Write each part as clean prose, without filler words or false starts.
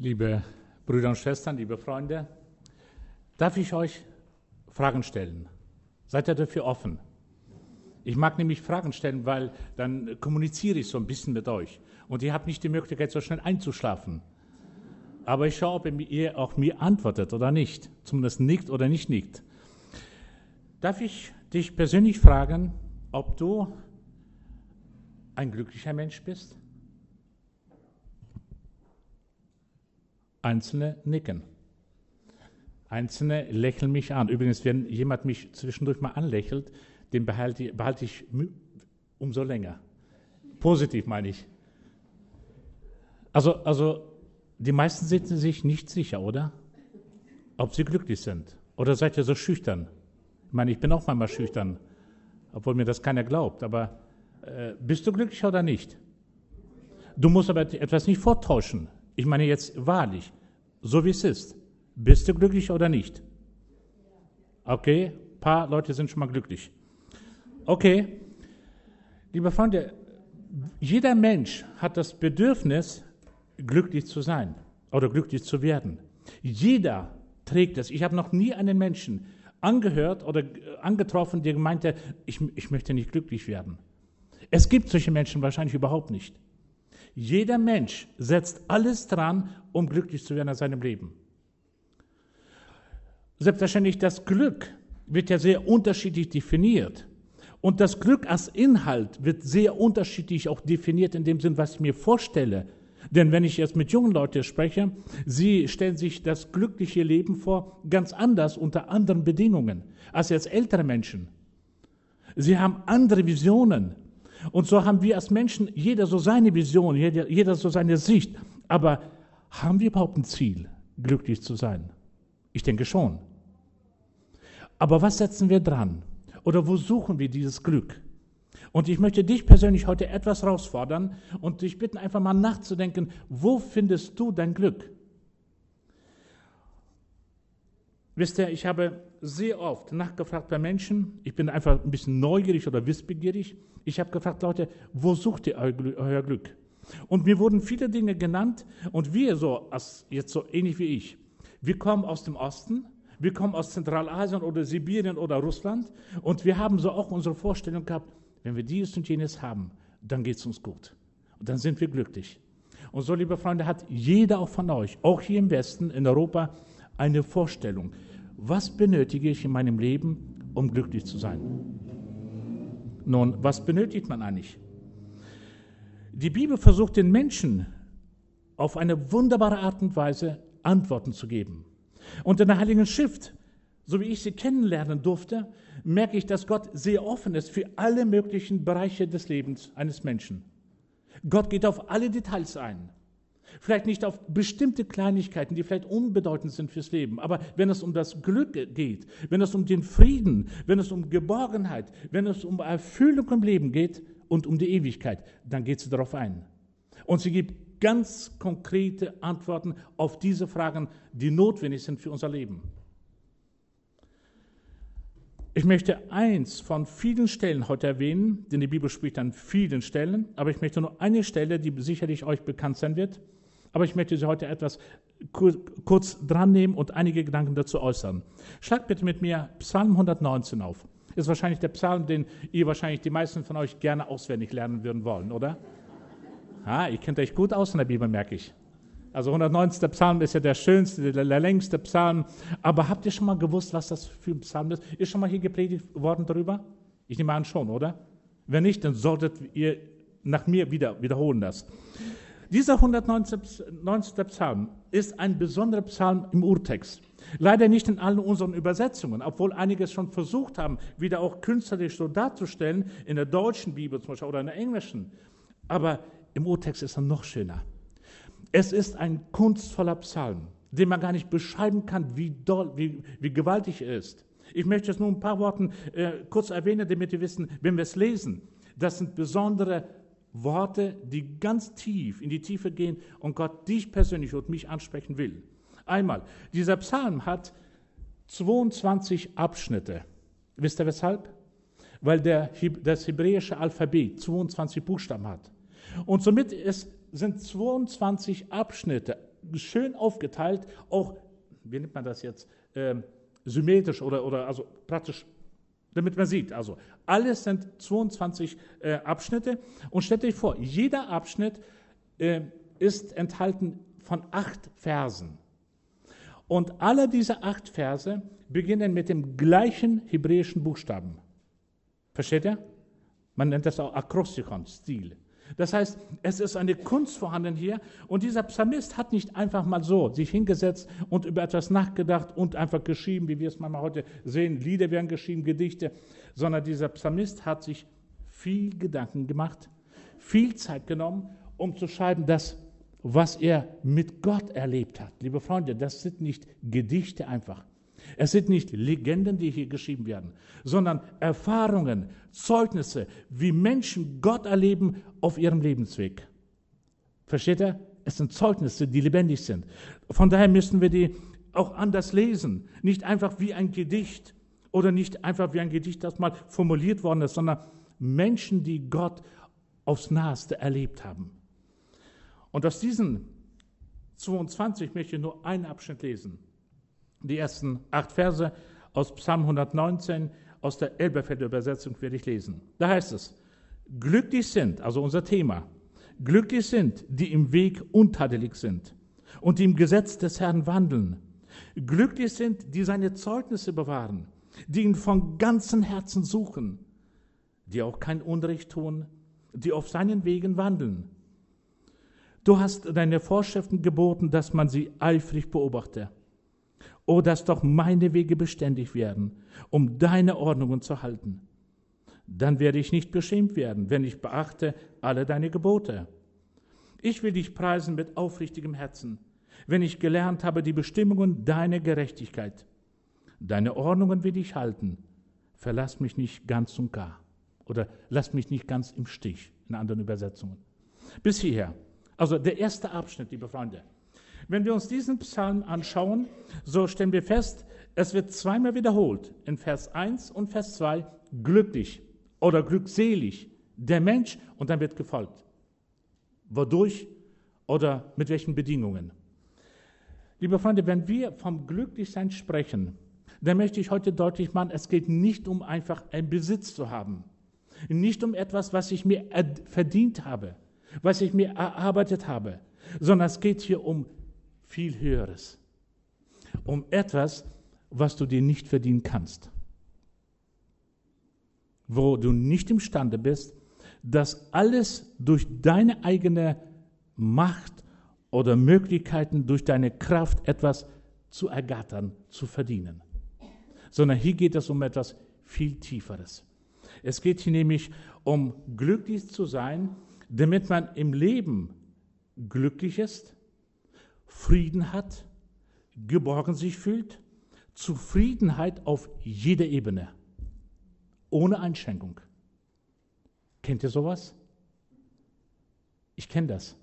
Liebe Brüder und Schwestern, liebe Freunde, darf ich euch Fragen stellen? Seid ihr dafür offen? Ich mag nämlich Fragen stellen, weil dann kommuniziere ich so ein bisschen mit euch. Und ihr habt nicht die Möglichkeit, so schnell einzuschlafen. Aber ich schaue, ob ihr auch mir antwortet oder nicht. Zumindest nickt oder nicht nickt. Darf ich dich persönlich fragen, ob du ein glücklicher Mensch bist? Einzelne nicken. Einzelne lächeln mich an. Übrigens, wenn jemand mich zwischendurch mal anlächelt, den behalte ich umso länger. Positiv meine ich. Also die meisten sind sich nicht sicher, oder? Ob sie glücklich sind. Oder seid ihr so schüchtern? Ich meine, ich bin auch manchmal schüchtern, obwohl mir das keiner glaubt. Aber bist du glücklich oder nicht? Du musst aber etwas nicht vortäuschen. Ich meine jetzt wahrlich, so wie es ist. Bist du glücklich oder nicht? Okay, ein paar Leute sind schon mal glücklich. Okay, liebe Freunde, jeder Mensch hat das Bedürfnis, glücklich zu sein oder glücklich zu werden. Jeder trägt es. Ich habe noch nie einen Menschen angehört oder angetroffen, der meinte, ich möchte nicht glücklich werden. Es gibt solche Menschen wahrscheinlich überhaupt nicht. Jeder Mensch setzt alles dran, um glücklich zu werden in seinem Leben. Selbstverständlich, das Glück wird ja sehr unterschiedlich definiert. Und das Glück als Inhalt wird sehr unterschiedlich auch definiert in dem Sinn, was ich mir vorstelle. Denn wenn ich jetzt mit jungen Leuten spreche, sie stellen sich das glückliche Leben vor, ganz anders, unter anderen Bedingungen, als jetzt ältere Menschen. Sie haben andere Visionen. Und so haben wir als Menschen, jeder so seine Vision, jeder so seine Sicht. Aber haben wir überhaupt ein Ziel, glücklich zu sein? Ich denke schon. Aber was setzen wir dran? Oder wo suchen wir dieses Glück? Und ich möchte dich persönlich heute etwas herausfordern und dich bitten, einfach mal nachzudenken, wo findest du dein Glück? Wisst ihr, ich habe sehr oft nachgefragt bei Menschen, ich bin einfach ein bisschen neugierig oder wissbegierig, ich habe gefragt, Leute, wo sucht ihr euer Glück? Und mir wurden viele Dinge genannt und wir jetzt so ähnlich wie ich, wir kommen aus dem Osten, wir kommen aus Zentralasien oder Sibirien oder Russland und wir haben so auch unsere Vorstellung gehabt, wenn wir dies und jenes haben, dann geht es uns gut und dann sind wir glücklich. Und so, liebe Freunde, hat jeder auch von euch, auch hier im Westen, in Europa, eine Vorstellung. Was benötige ich in meinem Leben, um glücklich zu sein? Nun, was benötigt man eigentlich? Die Bibel versucht den Menschen auf eine wunderbare Art und Weise Antworten zu geben. Und in der Heiligen Schrift, so wie ich sie kennenlernen durfte, merke ich, dass Gott sehr offen ist für alle möglichen Bereiche des Lebens eines Menschen. Gott geht auf alle Details ein. Vielleicht nicht auf bestimmte Kleinigkeiten, die vielleicht unbedeutend sind fürs Leben, aber wenn es um das Glück geht, wenn es um den Frieden, wenn es um Geborgenheit, wenn es um Erfüllung im Leben geht und um die Ewigkeit, dann geht sie darauf ein. Und sie gibt ganz konkrete Antworten auf diese Fragen, die notwendig sind für unser Leben. Ich möchte eins von vielen Stellen heute erwähnen, denn die Bibel spricht an vielen Stellen, aber ich möchte nur eine Stelle, die sicherlich euch bekannt sein wird, aber ich möchte sie heute etwas kurz dran nehmen und einige Gedanken dazu äußern. Schlagt bitte mit mir Psalm 119 auf. Ist wahrscheinlich der Psalm, den ihr wahrscheinlich die meisten von euch gerne auswendig lernen würden wollen, oder? Ihr kennt euch gut aus in der Bibel, merke ich. Also 119. Psalm ist ja der schönste, der längste Psalm. Aber habt ihr schon mal gewusst, was das für ein Psalm ist? Ist schon mal hier gepredigt worden darüber? Ich nehme an schon, oder? Wenn nicht, dann solltet ihr nach mir wiederholen das. Dieser 119. Psalm ist ein besonderer Psalm im Urtext. Leider nicht in allen unseren Übersetzungen, obwohl einige es schon versucht haben, wieder auch künstlerisch so darzustellen, in der deutschen Bibel zum Beispiel oder in der englischen. Aber im Urtext ist er noch schöner. Es ist ein kunstvoller Psalm, den man gar nicht beschreiben kann, wie gewaltig er ist. Ich möchte es nur ein paar Worten kurz erwähnen, damit wir wissen, wenn wir es lesen, das sind besondere Worte, die ganz tief in die Tiefe gehen und Gott dich persönlich und mich ansprechen will. Einmal, dieser Psalm hat 22 Abschnitte. Wisst ihr weshalb? Weil das hebräische Alphabet 22 Buchstaben hat. Und somit sind 22 Abschnitte schön aufgeteilt, auch, wie nennt man das jetzt, symmetrisch oder also praktisch, damit man sieht. Also alles sind 22 Abschnitte und stellt euch vor, jeder Abschnitt ist enthalten von 8 Versen. Und alle diese 8 Verse beginnen mit dem gleichen hebräischen Buchstaben. Versteht ihr? Man nennt das auch Akrostichon, Stil. Das heißt, es ist eine Kunst vorhanden hier und dieser Psalmist hat nicht einfach mal so sich hingesetzt und über etwas nachgedacht und einfach geschrieben, wie wir es manchmal heute sehen, Lieder werden geschrieben, Gedichte, sondern dieser Psalmist hat sich viel Gedanken gemacht, viel Zeit genommen, um zu schreiben, das, was er mit Gott erlebt hat. Liebe Freunde, das sind nicht Gedichte einfach. Es sind nicht Legenden, die hier geschrieben werden, sondern Erfahrungen, Zeugnisse, wie Menschen Gott erleben auf ihrem Lebensweg. Versteht ihr? Es sind Zeugnisse, die lebendig sind. Von daher müssen wir die auch anders lesen. Nicht einfach wie ein Gedicht oder nicht einfach wie ein Gedicht, das mal formuliert worden ist, sondern Menschen, die Gott aufs Naheste erlebt haben. Und aus diesen 22 möchte ich nur einen Abschnitt lesen. Die ersten 8 Verse aus Psalm 119, aus der Elberfelder Übersetzung werde ich lesen. Da heißt es, glücklich sind, also unser Thema, glücklich sind, die im Weg untadelig sind und die im Gesetz des Herrn wandeln. Glücklich sind, die seine Zeugnisse bewahren, die ihn von ganzem Herzen suchen, die auch kein Unrecht tun, die auf seinen Wegen wandeln. Du hast deine Vorschriften geboten, dass man sie eifrig beobachte. Oh, dass doch meine Wege beständig werden, um deine Ordnungen zu halten. Dann werde ich nicht beschämt werden, wenn ich beachte alle deine Gebote. Ich will dich preisen mit aufrichtigem Herzen, wenn ich gelernt habe die Bestimmungen deiner Gerechtigkeit. Deine Ordnungen will ich halten. Verlass mich nicht ganz und gar. Oder lass mich nicht ganz im Stich, in anderen Übersetzungen. Bis hierher. Also der erste Abschnitt, liebe Freunde. Wenn wir uns diesen Psalm anschauen, so stellen wir fest, es wird zweimal wiederholt, in Vers 1 und Vers 2, glücklich oder glückselig, der Mensch, und dann wird gefolgt. Wodurch oder mit welchen Bedingungen? Liebe Freunde, wenn wir vom Glücklichsein sprechen, dann möchte ich heute deutlich machen, es geht nicht um einfach einen Besitz zu haben, nicht um etwas, was ich mir verdient habe, was ich mir erarbeitet habe, sondern es geht hier um viel Höheres, um etwas, was du dir nicht verdienen kannst, wo du nicht imstande bist, das alles durch deine eigene Macht oder Möglichkeiten, durch deine Kraft etwas zu ergattern, zu verdienen, sondern hier geht es um etwas viel Tieferes. Es geht hier nämlich um glücklich zu sein, damit man im Leben glücklich ist, Frieden hat, geborgen sich fühlt, Zufriedenheit auf jeder Ebene, ohne Einschränkung. Kennt ihr sowas? Ich kenne das.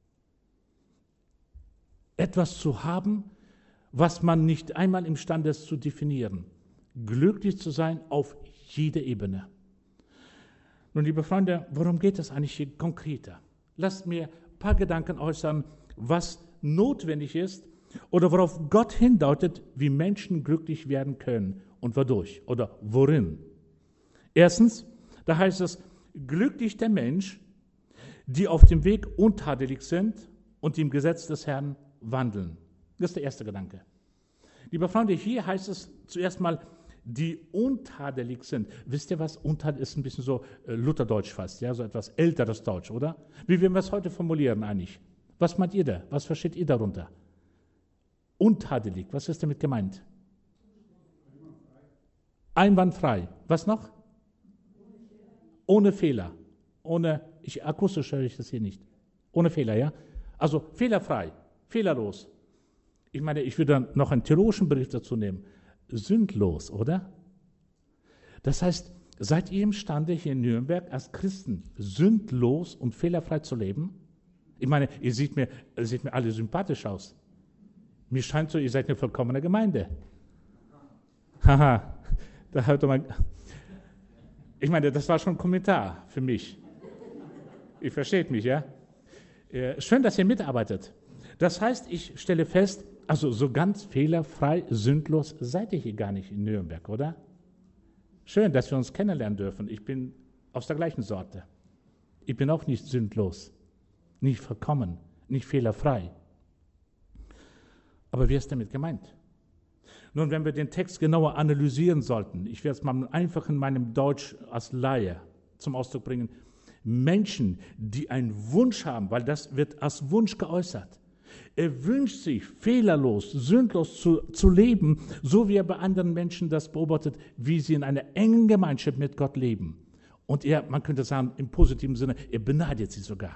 Etwas zu haben, was man nicht einmal imstande ist zu definieren. Glücklich zu sein auf jeder Ebene. Nun, liebe Freunde, worum geht es eigentlich hier konkreter? Lasst mir ein paar Gedanken äußern, was notwendig ist oder worauf Gott hindeutet, wie Menschen glücklich werden können und wodurch oder worin. Erstens, da heißt es, glücklich der Mensch, die auf dem Weg untadelig sind und im Gesetz des Herrn wandeln. Das ist der erste Gedanke. Liebe Freunde, hier heißt es zuerst mal, die untadelig sind. Wisst ihr was? Untadelig ist ein bisschen so Lutherdeutsch fast, ja, so etwas älteres Deutsch, oder? Wie wir es heute formulieren eigentlich? Was meint ihr da? Was versteht ihr darunter? Untadelig, was ist damit gemeint? Einwandfrei. Was noch? Ohne Fehler. Akustisch höre ich das hier nicht. Ohne Fehler, ja? Also fehlerfrei, fehlerlos. Ich meine, ich würde noch einen theologischen Begriff dazu nehmen. Sündlos, oder? Das heißt, seid ihr imstande, hier in Nürnberg als Christen sündlos und fehlerfrei zu leben? Ich meine, ihr seht mir alle sympathisch aus. Mir scheint so, ihr seid eine vollkommene Gemeinde. Haha, da hört man. Ich meine, das war schon ein Kommentar für mich. Ihr versteht mich, ja? Schön, dass ihr mitarbeitet. Das heißt, ich stelle fest, also so ganz fehlerfrei, sündlos seid ihr hier gar nicht in Nürnberg, oder? Schön, dass wir uns kennenlernen dürfen. Ich bin aus der gleichen Sorte. Ich bin auch nicht sündlos, nicht vollkommen, nicht fehlerfrei. Aber wie ist damit gemeint? Nun, wenn wir den Text genauer analysieren sollten, ich werde es mal einfach in meinem Deutsch als Laie zum Ausdruck bringen, Menschen, die einen Wunsch haben, weil das wird als Wunsch geäußert. Er wünscht sich, fehlerlos, sündlos zu leben, so wie er bei anderen Menschen das beobachtet, wie sie in einer engen Gemeinschaft mit Gott leben. Und man könnte sagen, im positiven Sinne, er beneidet sie sogar.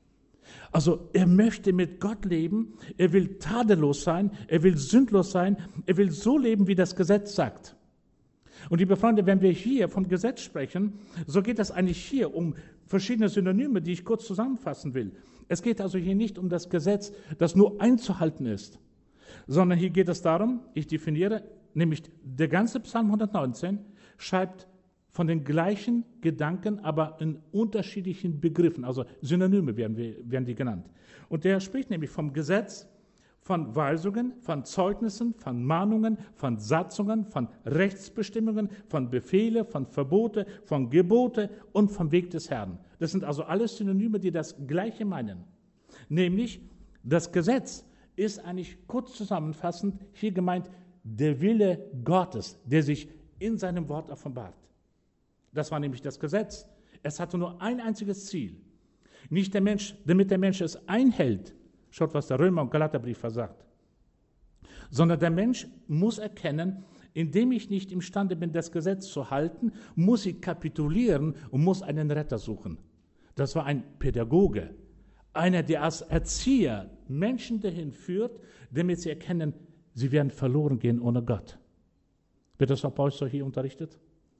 Also er möchte mit Gott leben, er will tadellos sein, er will sündlos sein, er will so leben, wie das Gesetz sagt. Und liebe Freunde, wenn wir hier vom Gesetz sprechen, so geht es eigentlich hier um verschiedene Synonyme, die ich kurz zusammenfassen will. Es geht also hier nicht um das Gesetz, das nur einzuhalten ist, sondern hier geht es darum, ich definiere, nämlich der ganze Psalm 119 schreibt von den gleichen Gedanken, aber in unterschiedlichen Begriffen, also Synonyme werden die genannt. Und der spricht nämlich vom Gesetz, von Weisungen, von Zeugnissen, von Mahnungen, von Satzungen, von Rechtsbestimmungen, von Befehle, von Verbote, von Gebote und vom Weg des Herrn. Das sind also alles Synonyme, die das Gleiche meinen. Nämlich, das Gesetz ist eigentlich kurz zusammenfassend hier gemeint, der Wille Gottes, der sich in seinem Wort offenbart. Das war nämlich das Gesetz. Es hatte nur ein einziges Ziel. Nicht damit der Mensch es einhält, schaut, was der Römer- und Galaterbrief versagt, sondern der Mensch muss erkennen, indem ich nicht imstande bin, das Gesetz zu halten, muss ich kapitulieren und muss einen Retter suchen. Das war ein Pädagoge, einer, der als Erzieher Menschen dahin führt, damit sie erkennen, sie werden verloren gehen ohne Gott. Wird das auch bei euch so hier unterrichtet?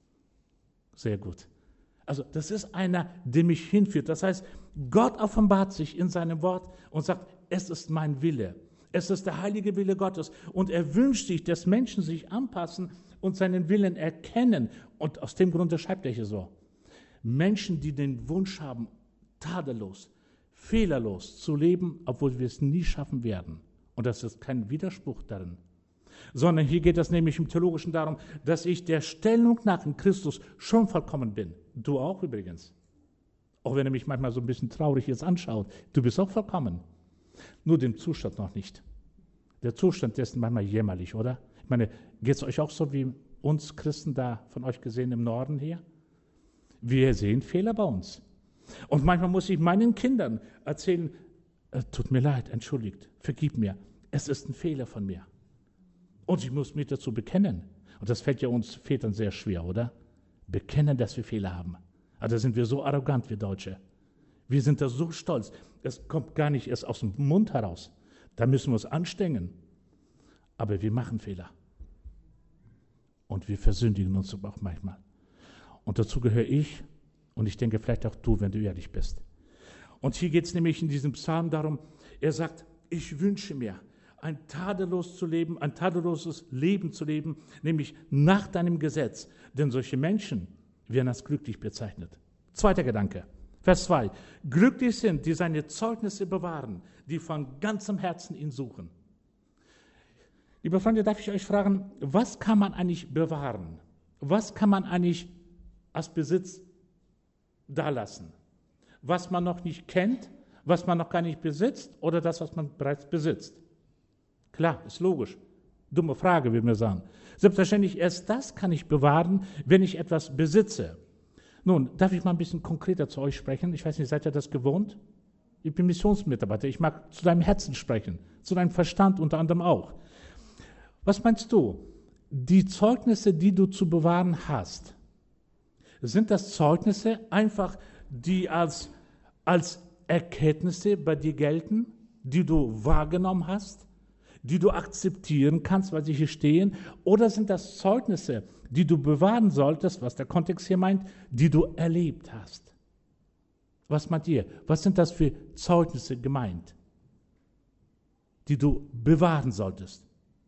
Sehr gut. Also das ist einer, der mich hinführt. Das heißt, Gott offenbart sich in seinem Wort und sagt, es ist mein Wille. Es ist der heilige Wille Gottes. Und er wünscht sich, dass Menschen sich anpassen und seinen Willen erkennen. Und aus dem Grunde schreibt er hier so. Menschen, die den Wunsch haben, tadellos, fehlerlos zu leben, obwohl wir es nie schaffen werden. Und das ist kein Widerspruch darin. Sondern hier geht es nämlich im Theologischen darum, dass ich der Stellung nach in Christus schon vollkommen bin. Du auch übrigens. Auch wenn er mich manchmal so ein bisschen traurig jetzt anschaut. Du bist auch vollkommen. Nur den Zustand noch nicht. Der Zustand ist manchmal jämmerlich, oder? Ich meine, geht es euch auch so wie uns Christen da von euch gesehen im Norden hier? Wir sehen Fehler bei uns. Und manchmal muss ich meinen Kindern erzählen, tut mir leid, entschuldigt, vergib mir. Es ist ein Fehler von mir. Und ich muss mich dazu bekennen. Und das fällt ja uns Vätern sehr schwer, oder? Bekennen, dass wir Fehler haben. Also sind wir so arrogant, wir Deutsche. Wir sind da so stolz. Es kommt gar nicht erst aus dem Mund heraus. Da müssen wir uns anstrengen. Aber wir machen Fehler. Und wir versündigen uns auch manchmal. Und dazu gehöre ich und ich denke vielleicht auch du, wenn du ehrlich bist. Und hier geht es nämlich in diesem Psalm darum, er sagt, ich wünsche mir, ein tadelloses Leben zu leben, nämlich nach deinem Gesetz. Denn solche Menschen werden als glücklich bezeichnet. Zweiter Gedanke, Vers 2. Glücklich sind, die seine Zeugnisse bewahren, die von ganzem Herzen ihn suchen. Liebe Freunde, darf ich euch fragen, was kann man eigentlich bewahren? Was kann man eigentlich als Besitz dalassen? Was man noch nicht kennt, was man noch gar nicht besitzt oder das, was man bereits besitzt? Klar, ist logisch. Dumme Frage, würde man sagen. Selbstverständlich, erst das kann ich bewahren, wenn ich etwas besitze. Nun, darf ich mal ein bisschen konkreter zu euch sprechen? Ich weiß nicht, seid ihr das gewohnt? Ich bin Missionsmitarbeiter. Ich mag zu deinem Herzen sprechen, zu deinem Verstand unter anderem auch. Was meinst du? Die Zeugnisse, die du zu bewahren hast, sind das Zeugnisse einfach, die als Erkenntnisse bei dir gelten, die du wahrgenommen hast, die du akzeptieren kannst, weil sie hier stehen? Oder sind das Zeugnisse, die du bewahren solltest, was der Kontext hier meint, die du erlebt hast? Was meint ihr? Was sind das für Zeugnisse gemeint, die du bewahren solltest?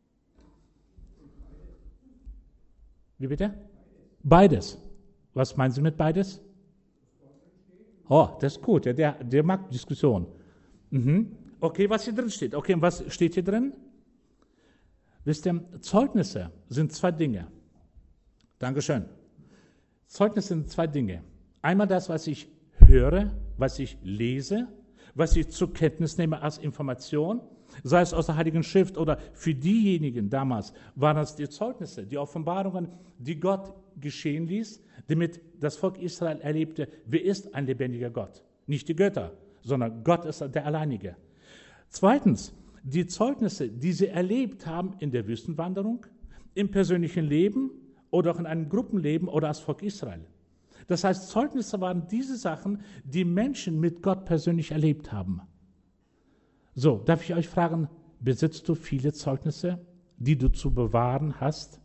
Wie bitte? Beides. Was meinen Sie mit beides? Oh, das ist gut. Der mag Diskussion. Mhm. Okay, was hier drin steht. Okay, und was steht hier drin? Wisst ihr, Zeugnisse sind zwei Dinge. Dankeschön. Zeugnisse sind zwei Dinge. Einmal das, was ich höre, was ich lese, was ich zur Kenntnis nehme als Information, sei es aus der Heiligen Schrift oder für diejenigen damals, waren das die Zeugnisse, die Offenbarungen, die Gott geschehen ließ, damit das Volk Israel erlebte, wer ist ein lebendiger Gott. Nicht die Götter, sondern Gott ist der Alleinige. Zweitens, die Zeugnisse, die sie erlebt haben in der Wüstenwanderung, im persönlichen Leben oder auch in einem Gruppenleben oder als Volk Israel. Das heißt, Zeugnisse waren diese Sachen, die Menschen mit Gott persönlich erlebt haben. So, darf ich euch fragen, besitzt du viele Zeugnisse, die du zu bewahren hast?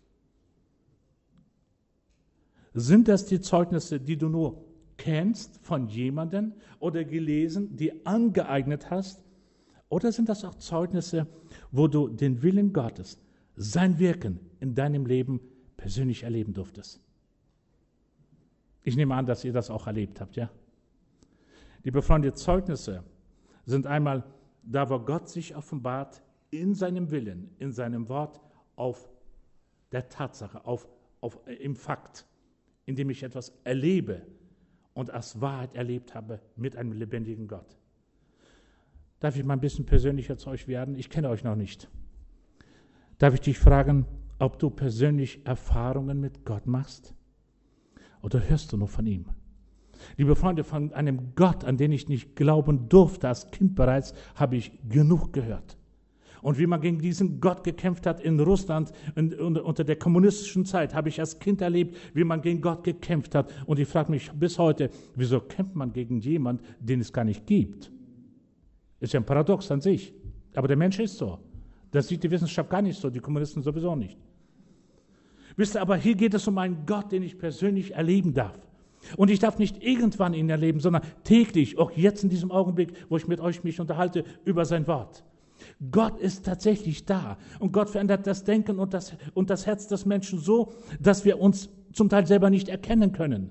Sind das die Zeugnisse, die du nur kennst von jemandem oder gelesen, die angeeignet hast? Oder sind das auch Zeugnisse, wo du den Willen Gottes, sein Wirken in deinem Leben persönlich erleben durftest? Ich nehme an, dass ihr das auch erlebt habt, ja? Liebe Freunde, Zeugnisse sind einmal da, wo Gott sich offenbart in seinem Willen, in seinem Wort auf der Tatsache, im Fakt, indem ich etwas erlebe und als Wahrheit erlebt habe mit einem lebendigen Gott. Darf ich mal ein bisschen persönlicher zu euch werden? Ich kenne euch noch nicht. Darf ich dich fragen, ob du persönlich Erfahrungen mit Gott machst? Oder hörst du nur von ihm? Liebe Freunde, von einem Gott, an den ich nicht glauben durfte, als Kind bereits, habe ich genug gehört. Und wie man gegen diesen Gott gekämpft hat in Russland unter der kommunistischen Zeit, habe ich als Kind erlebt, wie man gegen Gott gekämpft hat. Und ich frage mich bis heute, wieso kämpft man gegen jemanden, den es gar nicht gibt? Ist ja ein Paradox an sich. Aber der Mensch ist so. Das sieht die Wissenschaft gar nicht so, die Kommunisten sowieso nicht. Wisst ihr, aber hier geht es um einen Gott, den ich persönlich erleben darf. Und ich darf nicht irgendwann ihn erleben, sondern täglich, auch jetzt in diesem Augenblick, wo ich mit euch mich unterhalte über sein Wort. Gott ist tatsächlich da und Gott verändert das Denken und das Herz des Menschen so, dass wir uns zum Teil selber nicht erkennen können.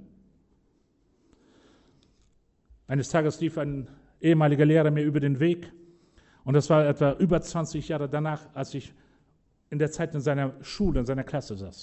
Eines Tages lief ein ehemaliger Lehrer mir über den Weg und das war etwa über 20 Jahre danach, als ich in der Zeit in seiner Schule, in seiner Klasse saß.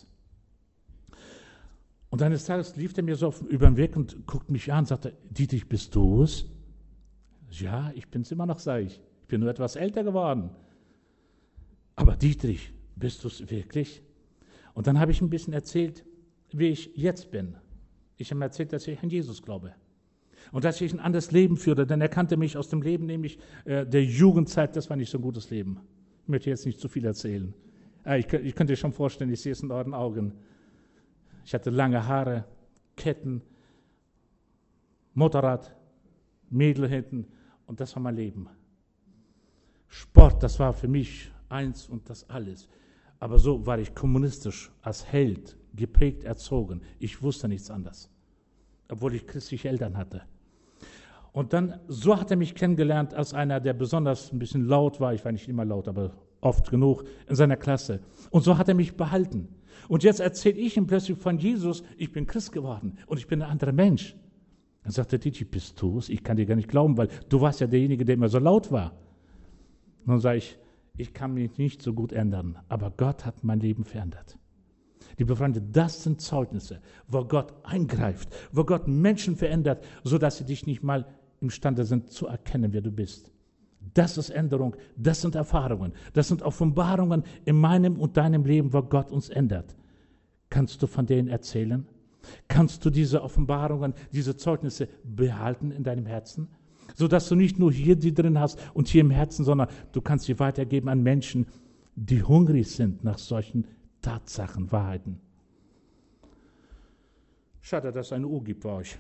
Und eines Tages lief er mir so über den Weg und guckt mich an und sagte, Dietrich, bist du es? Ja, ich bin es immer noch, sage ich. Ich bin nur etwas älter geworden. Aber Dietrich, bist du es wirklich? Und dann habe ich ein bisschen erzählt, wie ich jetzt bin. Ich habe ihm erzählt, dass ich an Jesus glaube. Und dass ich ein anderes Leben führe, denn er kannte mich aus dem Leben, nämlich der Jugendzeit, das war nicht so ein gutes Leben. Ich möchte jetzt nicht zu viel erzählen. Ich könnte dir schon vorstellen, ich sehe es in euren Augen. Ich hatte lange Haare, Ketten, Motorrad, Mädel hinten und das war mein Leben. Sport, das war für mich eins und das alles. Aber so war ich kommunistisch, als Held, geprägt, erzogen. Ich wusste nichts anderes, obwohl ich christliche Eltern hatte. Und dann, so hat er mich kennengelernt als einer, der besonders ein bisschen laut war. Ich war nicht immer laut, aber oft genug in seiner Klasse. Und so hat er mich behalten. Und jetzt erzähle ich ihm plötzlich von Jesus, ich bin Christ geworden und ich bin ein anderer Mensch. Dann sagt er, Dietrich, bist du es? Ich kann dir gar nicht glauben, weil du warst ja derjenige, der immer so laut war. Und dann sage ich kann mich nicht so gut ändern, aber Gott hat mein Leben verändert. Liebe Freunde, das sind Zeugnisse, wo Gott eingreift, wo Gott Menschen verändert, sodass sie dich nicht mal imstande sind zu erkennen, wer du bist. Das ist Änderung, das sind Erfahrungen, das sind Offenbarungen in meinem und deinem Leben, wo Gott uns ändert. Kannst du von denen erzählen? Kannst du diese Offenbarungen, diese Zeugnisse behalten in deinem Herzen? Sodass du nicht nur hier die drin hast und hier im Herzen, sondern du kannst sie weitergeben an Menschen, die hungrig sind nach solchen Tatsachen, Wahrheiten. Schade, dass es eine Uhr gibt bei euch.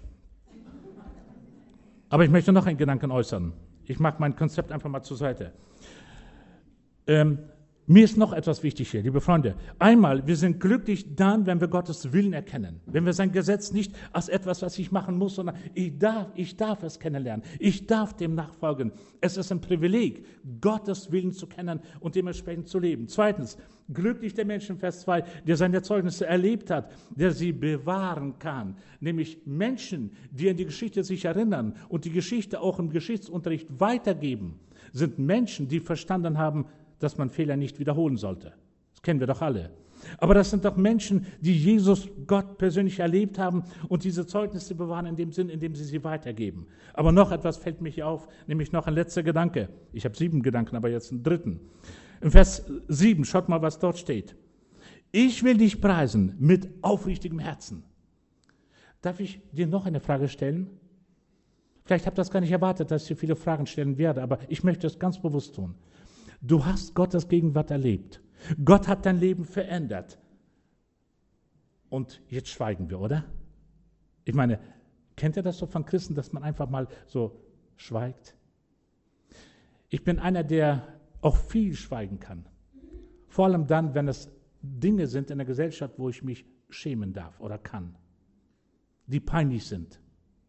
Aber ich möchte noch einen Gedanken äußern. Ich mache mein Konzept einfach mal zur Seite. Mir ist noch etwas wichtig hier, liebe Freunde. Einmal, wir sind glücklich dann, wenn wir Gottes Willen erkennen. Wenn wir sein Gesetz nicht als etwas, was ich machen muss, sondern ich darf es kennenlernen. Ich darf dem nachfolgen. Es ist ein Privileg, Gottes Willen zu kennen und dementsprechend zu leben. Zweitens, glücklich der Mensch in Vers 2, der seine Zeugnisse erlebt hat, der sie bewahren kann. Nämlich Menschen, die an die Geschichte sich erinnern und die Geschichte auch im Geschichtsunterricht weitergeben, sind Menschen, die verstanden haben, dass man Fehler nicht wiederholen sollte. Das kennen wir doch alle. Aber das sind doch Menschen, die Jesus, Gott persönlich erlebt haben und diese Zeugnisse bewahren in dem Sinn, in dem sie sie weitergeben. Aber noch etwas fällt mir hier auf, nämlich noch ein letzter Gedanke. Ich habe 7 Gedanken, aber jetzt einen dritten. Im Vers 7, schaut mal, was dort steht. Ich will dich preisen mit aufrichtigem Herzen. Darf ich dir noch eine Frage stellen? Vielleicht habt ihr das gar nicht erwartet, dass ich dir viele Fragen stellen werde, aber ich möchte es ganz bewusst tun. Du hast Gottes Gegenwart erlebt. Gott hat dein Leben verändert. Und jetzt schweigen wir, oder? Ich meine, kennt ihr das so von Christen, dass man einfach mal so schweigt? Ich bin einer, der auch viel schweigen kann. Vor allem dann, wenn es Dinge sind in der Gesellschaft, wo ich mich schämen darf oder kann, die peinlich sind.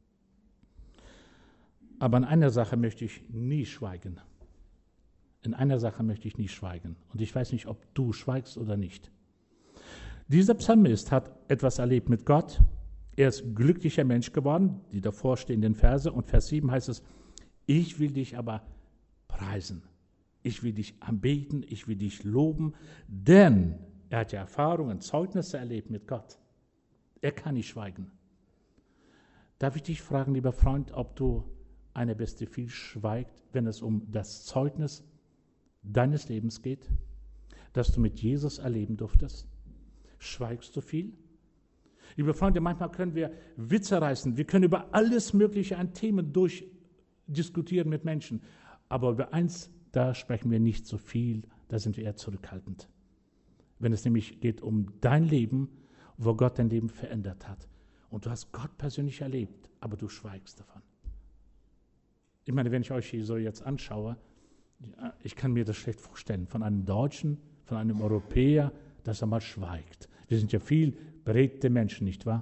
Aber in einer Sache möchte ich nie schweigen. In einer Sache möchte ich nie schweigen. Und ich weiß nicht, ob du schweigst oder nicht. Dieser Psalmist hat etwas erlebt mit Gott. Er ist glücklicher Mensch geworden, die davor stehenden Verse. Und Vers 7 heißt es, ich will dich aber preisen. Ich will dich anbeten, ich will dich loben, denn er hat ja Erfahrungen, Zeugnisse erlebt mit Gott. Er kann nicht schweigen. Darf ich dich fragen, lieber Freund, ob du einer bist, der viel schweigt, wenn es um das Zeugnis deines Lebens geht, das du mit Jesus erleben durftest? Schweigst du viel? Liebe Freunde, manchmal können wir Witze reißen, wir können über alles Mögliche an Themen durchdiskutieren mit Menschen, aber über eins, da sprechen wir nicht so viel, da sind wir eher zurückhaltend. Wenn es nämlich geht um dein Leben, wo Gott dein Leben verändert hat. Und du hast Gott persönlich erlebt, aber du schweigst davon. Ich meine, wenn ich euch hier so jetzt anschaue, ich kann mir das schlecht vorstellen, von einem Deutschen, von einem Europäer, dass er mal schweigt. Wir sind ja viel beredte Menschen, nicht wahr?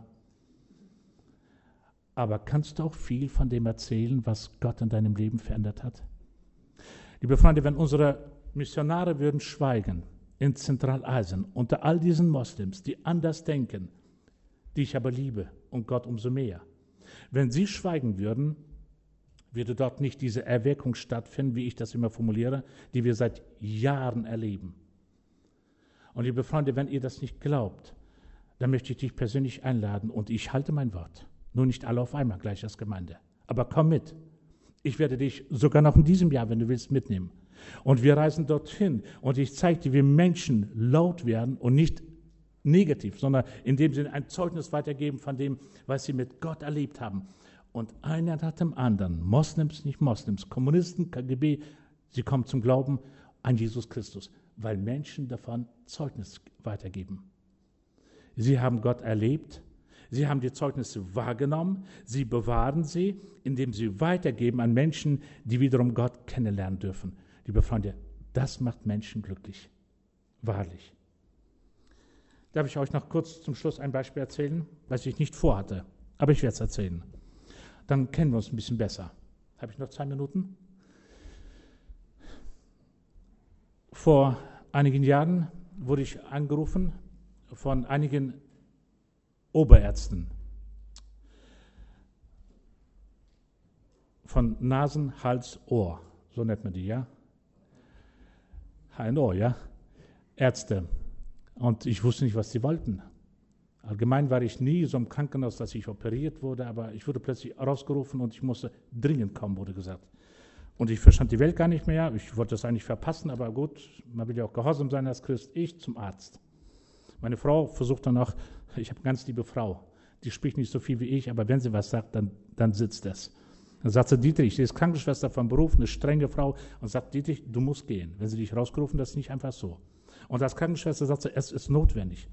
Aber kannst du auch viel von dem erzählen, was Gott in deinem Leben verändert hat? Liebe Freunde, wenn unsere Missionare würden schweigen in Zentralasien unter all diesen Moslems, die anders denken, die ich aber liebe und Gott umso mehr. Wenn sie schweigen würden, würde dort nicht diese Erweckung stattfinden, wie ich das immer formuliere, die wir seit Jahren erleben. Und liebe Freunde, wenn ihr das nicht glaubt, dann möchte ich dich persönlich einladen und ich halte mein Wort. Nur nicht alle auf einmal gleich als Gemeinde. Aber komm mit. Ich werde dich sogar noch in diesem Jahr, wenn du willst, mitnehmen. Und wir reisen dorthin und ich zeige dir, wie Menschen laut werden und nicht negativ, sondern indem sie ein Zeugnis weitergeben von dem, was sie mit Gott erlebt haben. Und einer nach dem anderen, Moslems, nicht Moslems, Kommunisten, KGB, sie kommen zum Glauben an Jesus Christus, weil Menschen davon Zeugnis weitergeben. Sie haben Gott erlebt, sie haben die Zeugnisse wahrgenommen, sie bewahren sie, indem sie weitergeben an Menschen, die wiederum Gott kennenlernen dürfen. Liebe Freunde, das macht Menschen glücklich, wahrlich. Darf ich euch noch kurz zum Schluss ein Beispiel erzählen, was ich nicht vorhatte, aber ich werde es erzählen. Dann kennen wir uns ein bisschen besser. Habe ich noch 2 Minuten? Vor einigen Jahren wurde ich angerufen von einigen Oberärzten. Von Nasen, Hals, Ohr. So nennt man die, ja? HNO, ja? Ärzte. Und ich wusste nicht, was sie wollten. Allgemein war ich nie so im Krankenhaus, dass ich operiert wurde, aber ich wurde plötzlich rausgerufen und ich musste dringend kommen, wurde gesagt. Und ich verstand die Welt gar nicht mehr. Ich wollte das eigentlich verpassen, aber gut, man will ja auch gehorsam sein als Christ. Ich zum Arzt. Meine Frau versucht dann auch, ich habe eine ganz liebe Frau, die spricht nicht so viel wie ich, aber wenn sie was sagt, dann sitzt es. Dann sagt sie, Dietrich, sie ist Krankenschwester vom Beruf, eine strenge Frau, und sagt, Dietrich, du musst gehen. Wenn sie dich rausgerufen, das ist nicht einfach so. Und als Krankenschwester sagt sie, es ist notwendig.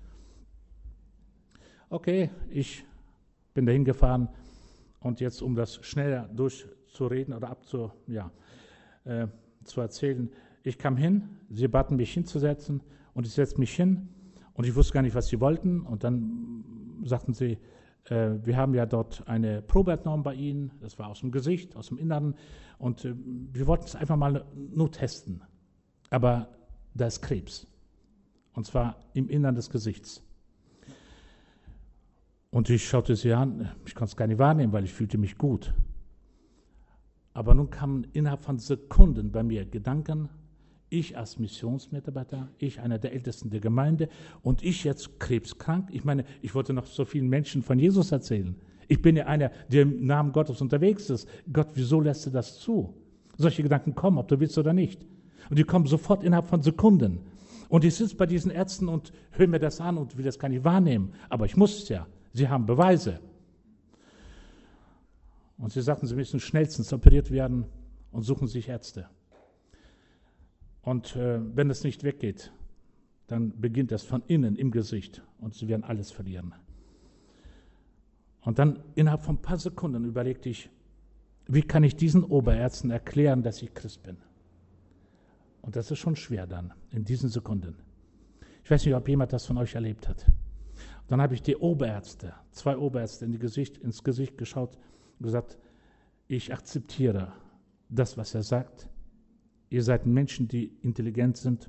Okay, ich bin dahin gefahren und jetzt, um das schneller durchzureden oder zu erzählen, Ich kam hin, sie baten mich hinzusetzen und ich setzte mich hin und ich wusste gar nicht, was sie wollten. Und dann sagten sie, wir haben ja dort eine Probe entnommen bei Ihnen, das war aus dem Gesicht, aus dem Inneren und wir wollten es einfach mal nur testen. Aber da ist Krebs und zwar im Innern des Gesichts. Und ich schaute sie an, ich konnte es gar nicht wahrnehmen, weil ich fühlte mich gut. Aber nun kamen innerhalb von Sekunden bei mir Gedanken, ich als Missionsmitarbeiter, ich einer der Ältesten der Gemeinde und ich jetzt krebskrank. Ich meine, ich wollte noch so vielen Menschen von Jesus erzählen. Ich bin ja einer, der im Namen Gottes unterwegs ist. Gott, wieso lässt du das zu? Solche Gedanken kommen, ob du willst oder nicht. Und die kommen sofort innerhalb von Sekunden. Und ich sitze bei diesen Ärzten und höre mir das an und will das gar nicht wahrnehmen. Aber ich muss es ja. Sie haben Beweise. Und sie sagten, sie müssen schnellstens operiert werden und suchen sich Ärzte. Und wenn es nicht weggeht, dann beginnt das von innen im Gesicht und sie werden alles verlieren. Und dann innerhalb von ein paar Sekunden überlegte ich, wie kann ich diesen Oberärzten erklären, dass ich Christ bin? Und das ist schon schwer dann, in diesen Sekunden. Ich weiß nicht, ob jemand das von euch erlebt hat. Dann habe ich die Oberärzte, 2 Oberärzte ins Gesicht geschaut und gesagt, ich akzeptiere das, was er sagt. Ihr seid Menschen, die intelligent sind,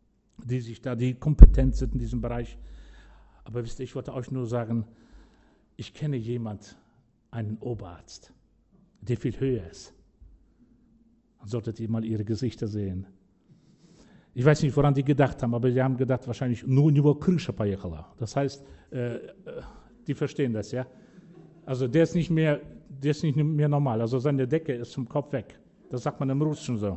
die kompetent sind in diesem Bereich. Aber wisst ihr, ich wollte euch nur sagen, ich kenne einen Oberarzt, der viel höher ist. Dann solltet ihr mal ihre Gesichter sehen. Ich weiß nicht, woran die gedacht haben, aber die haben gedacht, wahrscheinlich nur Kryscha поехала. Das heißt, die verstehen das, ja. Also der ist nicht mehr normal. Also seine Decke ist zum Kopf weg. Das sagt man im Russischen so.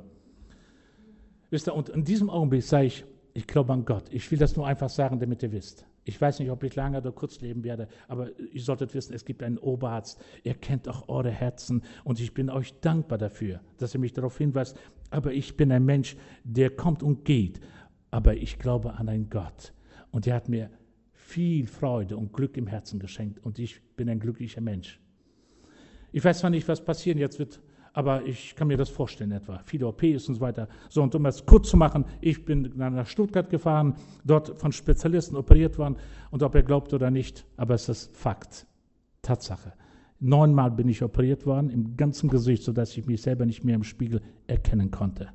Wisst ihr, und in diesem Augenblick sage ich glaube an Gott. Ich will das nur einfach sagen, damit ihr wisst. Ich weiß nicht, ob ich lange oder kurz leben werde, aber ihr solltet wissen, es gibt einen Oberarzt. Er kennt auch eure Herzen und ich bin euch dankbar dafür, dass ihr mich darauf hinweist. Aber ich bin ein Mensch, der kommt und geht. Aber ich glaube an einen Gott und der hat mir viel Freude und Glück im Herzen geschenkt und ich bin ein glücklicher Mensch. Ich weiß zwar nicht, was passieren jetzt wird, aber ich kann mir das vorstellen etwa. Viele OPs und so weiter. So, und um es kurz zu machen, ich bin nach Stuttgart gefahren, dort von Spezialisten operiert worden und ob er glaubt oder nicht, aber es ist Fakt, Tatsache. 9-mal bin ich operiert worden, im ganzen Gesicht, sodass ich mich selber nicht mehr im Spiegel erkennen konnte.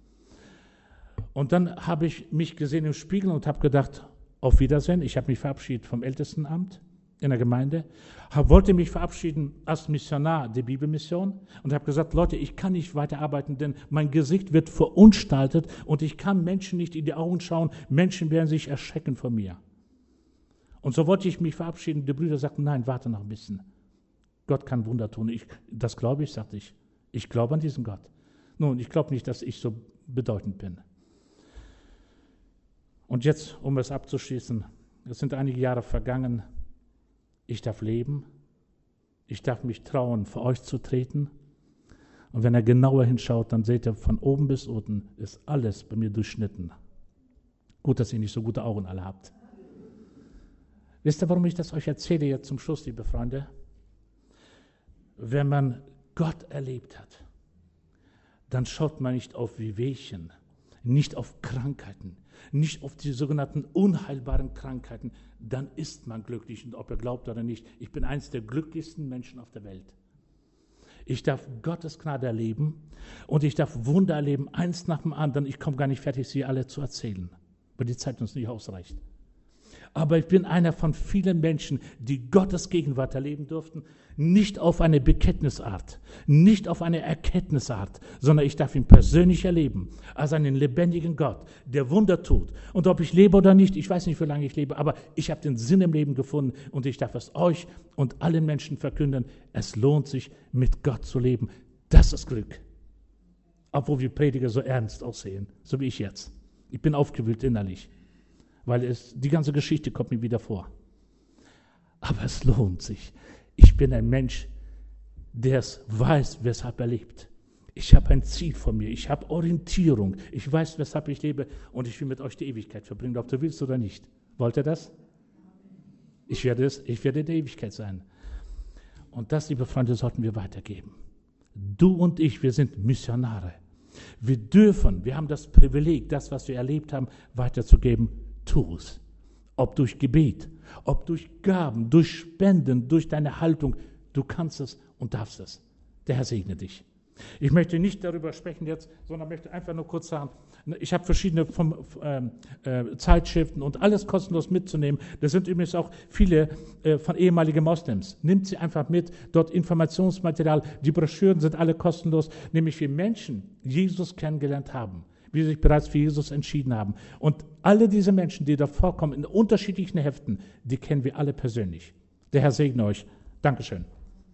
Und dann habe ich mich gesehen im Spiegel und habe gedacht, auf Wiedersehen. Ich habe mich verabschiedet vom Ältestenamt in der Gemeinde, wollte mich verabschieden als Missionar der Bibelmission und habe gesagt, Leute, ich kann nicht weiterarbeiten, denn mein Gesicht wird verunstaltet und ich kann Menschen nicht in die Augen schauen. Menschen werden sich erschrecken vor mir. Und so wollte ich mich verabschieden. Die Brüder sagten, nein, warte noch ein bisschen. Gott kann Wunder tun. Das glaube ich, sagte ich. Ich glaube an diesen Gott. Nun, ich glaube nicht, dass ich so bedeutend bin. Und jetzt, um es abzuschließen, es sind einige Jahre vergangen. Ich darf leben. Ich darf mich trauen, vor euch zu treten. Und wenn er genauer hinschaut, dann seht ihr, von oben bis unten ist alles bei mir durchschnitten. Gut, dass ihr nicht so gute Augen alle habt. Wisst ihr, warum ich das euch erzähle jetzt zum Schluss, liebe Freunde? Wenn man Gott erlebt hat, dann schaut man nicht auf Wehwehchen, nicht auf Krankheiten, nicht auf die sogenannten unheilbaren Krankheiten, dann ist man glücklich, und ob er glaubt oder nicht. Ich bin eines der glücklichsten Menschen auf der Welt. Ich darf Gottes Gnade erleben und ich darf Wunder erleben, eins nach dem anderen. Ich komme gar nicht fertig, sie alle zu erzählen, weil die Zeit uns nicht ausreicht. Aber ich bin einer von vielen Menschen, die Gottes Gegenwart erleben durften, nicht auf eine Bekenntnisart, nicht auf eine Erkenntnisart, sondern ich darf ihn persönlich erleben, als einen lebendigen Gott, der Wunder tut. Und ob ich lebe oder nicht, ich weiß nicht, wie lange ich lebe, aber ich habe den Sinn im Leben gefunden und ich darf es euch und allen Menschen verkünden, es lohnt sich, mit Gott zu leben. Das ist Glück. Obwohl wir Prediger so ernst aussehen, so wie ich jetzt. Ich bin aufgewühlt innerlich. Weil die ganze Geschichte kommt mir wieder vor. Aber es lohnt sich. Ich bin ein Mensch, der es weiß, weshalb er lebt. Ich habe ein Ziel vor mir. Ich habe Orientierung. Ich weiß, weshalb ich lebe. Und ich will mit euch die Ewigkeit verbringen, ob du willst oder nicht. Wollt ihr das? Ich werde in der Ewigkeit sein. Und das, liebe Freunde, sollten wir weitergeben. Du und ich, wir sind Missionare. Wir haben das Privileg, das, was wir erlebt haben, weiterzugeben. Tu es. Ob durch Gebet, ob durch Gaben, durch Spenden, durch deine Haltung. Du kannst es und darfst es. Der Herr segne dich. Ich möchte nicht darüber sprechen jetzt, sondern möchte einfach nur kurz sagen, ich habe verschiedene Zeitschriften und alles kostenlos mitzunehmen. Das sind übrigens auch viele von ehemaligen Moslems. Nimmt sie einfach mit, dort Informationsmaterial. Die Broschüren sind alle kostenlos, nämlich wie Menschen Jesus kennengelernt haben, wie sie sich bereits für Jesus entschieden haben. Und alle diese Menschen, die da vorkommen, in unterschiedlichen Heften, die kennen wir alle persönlich. Der Herr segne euch. Dankeschön.